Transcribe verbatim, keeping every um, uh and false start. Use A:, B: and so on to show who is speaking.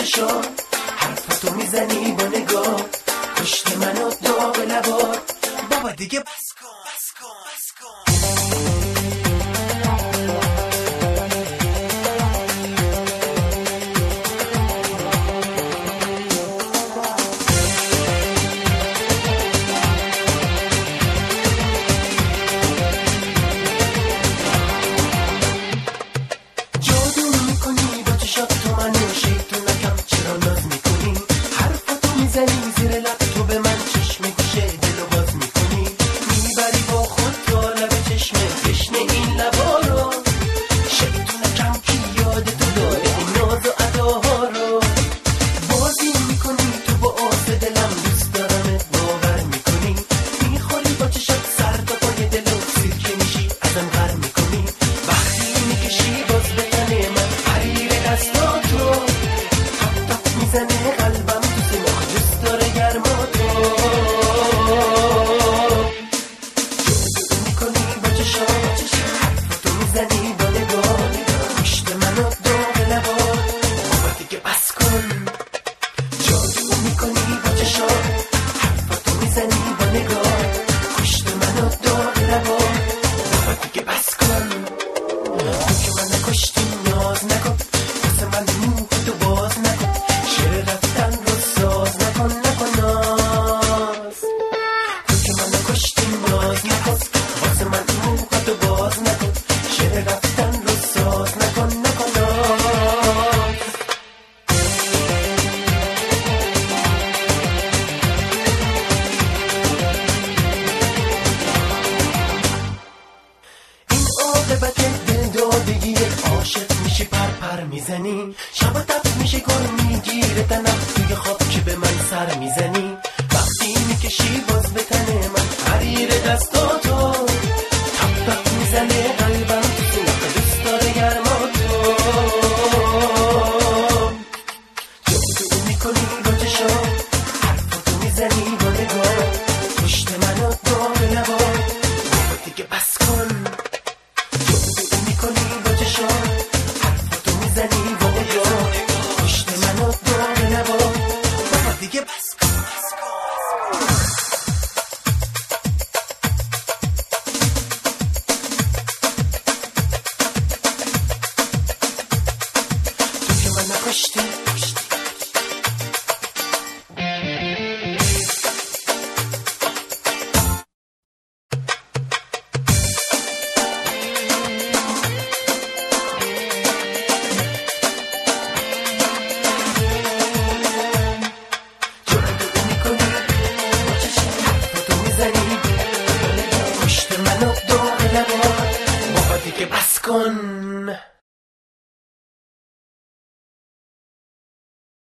A: چشا، حرفتو میزنی با نگاه، کشت منو داغ لبا. بابا دیگه بس کن بس کن بس کن.
B: میزنی زیر لب تو به من چشم گوشه دلو باز میکنی، میبری با خود تا لب چشم تشنه این لبا رو. شیطونکم کی یاد تو داره این ناز و اداها رو. بازی میکنی تو با آس دلم، دوست دارمت باور میکنی، میخوری با چشات سر تا پای دلو، سیرکه میشی ازم غر میکنی. وقتی میکشی باز به تن من حریر دستاتو، تپ تپ میزنه قلبم داره گرما تو. جادو میکنی با چشام، حرفتو میزنی با نگاه، پشت منو داغ لبا. بابا دیگه بس کن. جادو میکنی با چشام، حرفتو میزنی با نگاه، پشت منو داغ لبا. بابا دیگه بس کن. تو که من نکشتی ناز نکن، واسه من موه تو باز نکن، شعر رفتن رو ساز نکن نکن ناز. تو که من نکشتی ناز نکن، واسه من موه تو باز نکن، شعر رفتن رو ساز نکن نکن ناز. این عاقبت دل دادگی، عاشق میشی پر پر میزنی، شب و تب میشه گر میگیره تنم، توی خواب که به من سر میزنی. وقتی میکشی باز به تن من حریر دستاتو، تپ تپ میزنه قلبم تو دوست داره گرما تو. جادو میکنی با چشام، حرفتو میزنی با نگاه، پشت منو داغ لبا. بابا دیگه بس کن. جادو میکنی با چشام، حرفتو میزنی با نگاه، پشت منو داغ لبا. بابا دیگه بس کن. تو که من نکشتی، پشت منو داغ لبا. بابا دیگه بس کن.